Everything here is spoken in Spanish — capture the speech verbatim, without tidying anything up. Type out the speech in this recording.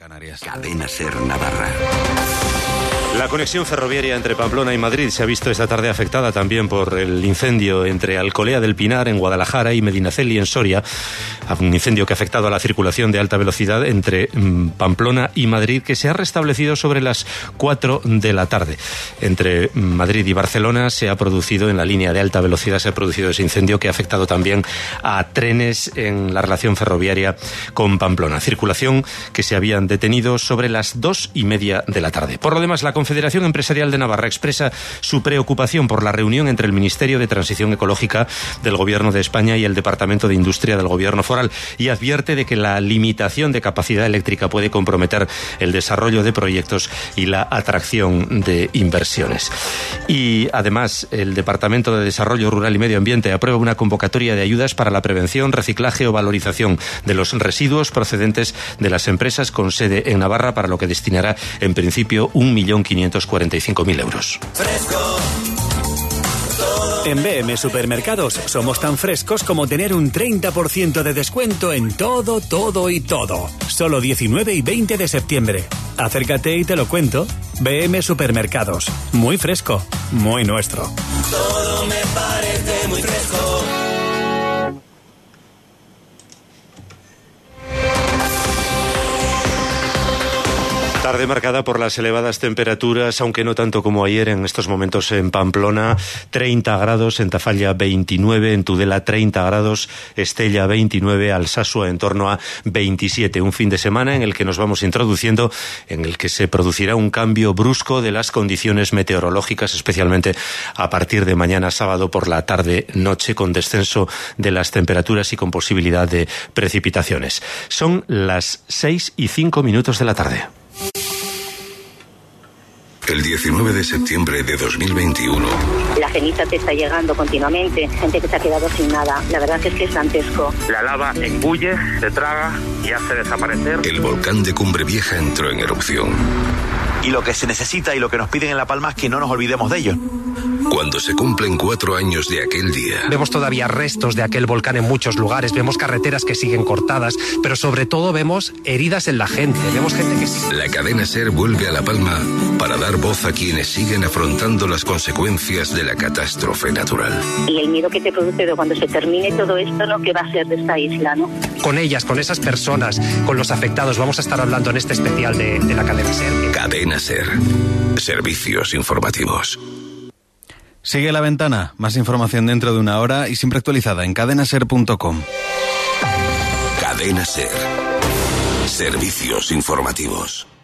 Canarias. Cadena Ser Navarra. La conexión ferroviaria entre Pamplona y Madrid se ha visto esta tarde afectada también por el incendio entre Alcolea del Pinar en Guadalajara y Medinaceli en Soria. Un incendio que ha afectado a la circulación de alta velocidad entre Pamplona y Madrid, que se ha restablecido sobre las cuatro de la tarde. Entre Madrid y Barcelona se ha producido, en la línea de alta velocidad, se ha producido ese incendio que ha afectado también a trenes en la relación ferroviaria con Pamplona. Circulación que se habían detenido sobre las dos y media de la tarde. Por lo demás, la Confederación Empresarial de Navarra expresa su preocupación por la reunión entre el Ministerio de Transición Ecológica del Gobierno de España y el Departamento de Industria del Gobierno Foral y advierte de que la limitación de capacidad eléctrica puede comprometer el desarrollo de proyectos y la atracción de inversiones. Y además, el Departamento de Desarrollo Rural y Medio Ambiente aprueba una convocatoria de ayudas para la prevención, reciclaje o valorización de los residuos procedentes de las empresas con sede en Navarra, para lo que destinará en principio un millón quinientos cuarenta y cinco mil euros. En B M Supermercados somos tan frescos como tener un treinta por ciento de descuento en todo, todo y todo. Solo diecinueve y veinte de septiembre. Acércate y te lo cuento. B M Supermercados. Muy fresco, muy nuestro. Todo me parece muy fresco. Tarde marcada por las elevadas temperaturas, aunque no tanto como ayer. En estos momentos en Pamplona, treinta grados, en Tafalla veintinueve, en Tudela treinta grados, Estella veintinueve, Alsasua en torno a veintisiete. Un fin de semana en el que nos vamos introduciendo, en el que se producirá un cambio brusco de las condiciones meteorológicas, especialmente a partir de mañana sábado por la tarde-noche, con descenso de las temperaturas y con posibilidad de precipitaciones. Son las seis y cinco minutos de la tarde. El diecinueve de septiembre de dos mil veintiuno. La ceniza te está llegando continuamente, gente que se ha quedado sin nada. La verdad es que es dantesco. La lava engulle, se traga y hace desaparecer. El volcán de Cumbre Vieja entró en erupción. Y lo que se necesita y lo que nos piden en La Palma es que no nos olvidemos de ello. Cuando se cumplen cuatro años de aquel día. Vemos todavía restos de aquel volcán en muchos lugares, vemos carreteras que siguen cortadas, pero sobre todo vemos heridas en la gente, vemos gente que sigue... La cadena SER vuelve a La Palma para dar voz a quienes siguen afrontando las consecuencias de la catástrofe natural. Y el miedo que te produce de cuando se termine todo esto, ¿no? ¿Qué va a ser de esta isla, no? Con ellas, con esas personas, con los afectados, vamos a estar hablando en este especial de, de la cadena SER. Cadena SER. Servicios informativos. Sigue La Ventana, más información dentro de una hora y siempre actualizada en cadena ser punto com. Cadena SER. Servicios informativos.